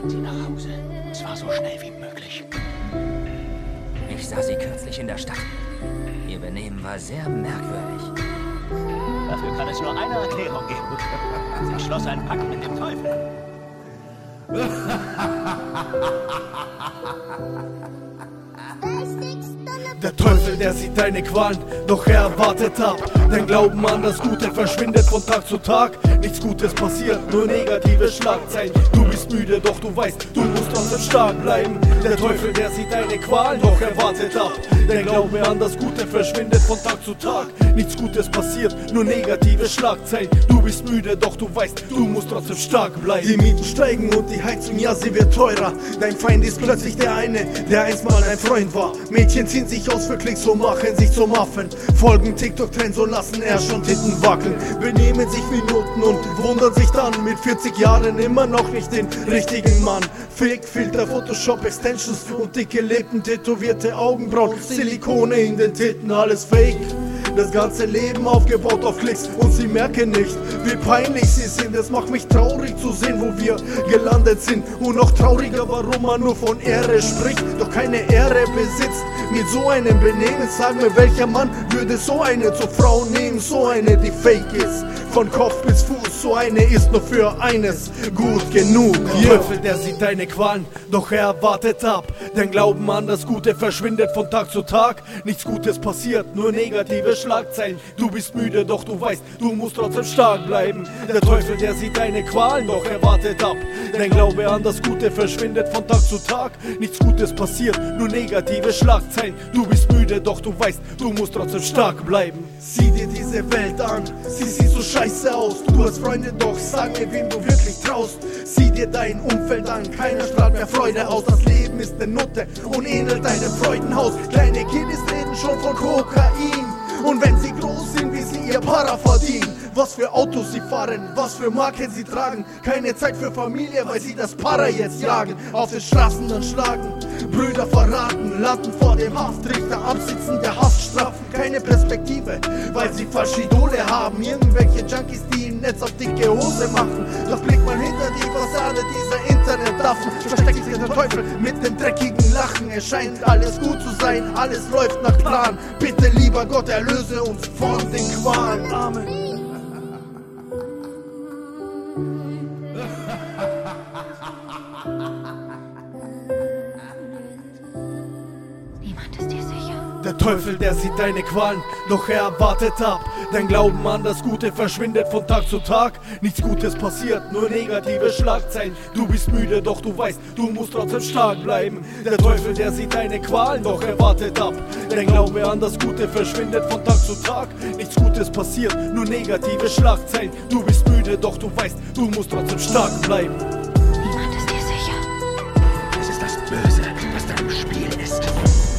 Sie nach Hause. Und zwar so schnell wie möglich. Ich sah sie kürzlich in der Stadt. Ihr Benehmen war sehr merkwürdig. Dafür kann es nur eine Erklärung geben. Sie schloss einen Pakt mit dem Teufel. Der Teufel, der sieht deine Qualen, doch er wartet ab. Dein Glauben an das Gute verschwindet von Tag zu Tag. Nichts Gutes passiert, nur negative Schlagzeilen. Du bist müde, doch du weißt, du musst trotzdem stark bleiben. Der Teufel, der sieht deine Qualen, doch er wartet ab. Dein Glaube an das Gute verschwindet von Tag zu Tag. Nichts Gutes passiert, nur negative Schlagzeilen. Du bist müde, doch du weißt, du musst trotzdem stark bleiben. Die Mieten steigen und die Heizung, ja, sie wird teurer. Dein Feind ist plötzlich der eine, der einst mal ein Freund war. Mädchen ziehen sich aus für Klicks und machen sich zum Affen. Folgen TikTok-Trends und lassen Arsch und Titten wackeln. Benehmen sich wie Nutten und wundern sich dann mit 40 Jahren immer noch nicht den richtigen Mann. Fake, Filter, Photoshop, Extensions und dicke Lippen, tätowierte Augenbrauen, Silikone in den Titten, alles Fake. Das ganze Leben aufgebaut auf Klicks und sie merken nicht, wie peinlich sie sind. Es macht mich traurig zu sehen, wo wir gelandet sind. Und noch trauriger, warum man nur von Ehre spricht, doch keine Ehre besitzt. Mit so einem Benehmen, sag mir, welcher Mann würde so eine zur Frau nehmen? So eine, die fake ist, von Kopf bis Fuß. So eine ist nur für eines gut genug. Der Teufel, der sieht deine Qualen, doch er wartet ab. Dein Glauben an das Gute verschwindet von Tag zu Tag. Nichts Gutes passiert, nur negative Schlagzeilen. Du bist müde, doch du weißt, du musst trotzdem stark bleiben. Der Teufel, der sieht deine Qualen, doch er wartet ab. Dein Glaube an das Gute verschwindet von Tag zu Tag. Nichts Gutes passiert, nur negative Schlagzeilen. Du bist müde, doch du weißt, du musst trotzdem stark bleiben. Sieh dir diese Welt an, sie sieht so scheiße aus. Du hast Freunde, doch sag mir, wem du wirklich traust. Sieh dir dein Umfeld an, keiner strahlt mehr Freude aus. Das Leben ist ne Nutte und ähnelt einem Freudenhaus. Kleine Kiddies reden schon von Kokain. Und wenn sie groß sind, wie sie ihr Para verdienen. Was für Autos sie fahren, was für Marken sie tragen. Keine Zeit für Familie, weil sie das Para jetzt jagen. Auf den Straßen dann schlagen, Brüder verraten, landen vor dem Haftrichter, absitzen der Haftstrafen. Keine Perspektive, weil sie falsche Idole haben. Irgendwelche Junkies, die im Netz auf dicke Hose machen. Doch blickt man hinter die Fassade dieser Internetaffen, versteckt sich der Teufel mit dem dreckigen Lachen. Es scheint alles gut zu sein, alles läuft nach Plan. Bitte lieber Gott, erlöse uns von den Qualen. Amen. Niemand ist dir sicher. Der Teufel, der sieht deine Qualen, doch er wartet ab. Dein Glauben an das Gute verschwindet von Tag zu Tag. Nichts Gutes passiert, nur negative Schlagzeilen. Du bist müde, doch du weißt, du musst trotzdem stark bleiben. Der Teufel, der sieht deine Qualen, doch er wartet ab. Dein Glaube an das Gute verschwindet von Tag zu Tag. Nichts Gutes passiert, nur negative Schlagzeilen. Du bist müde, doch du weißt, du musst trotzdem stark bleiben. Niemand ist dir sicher. Es ist das Böse, das da im Spiel ist.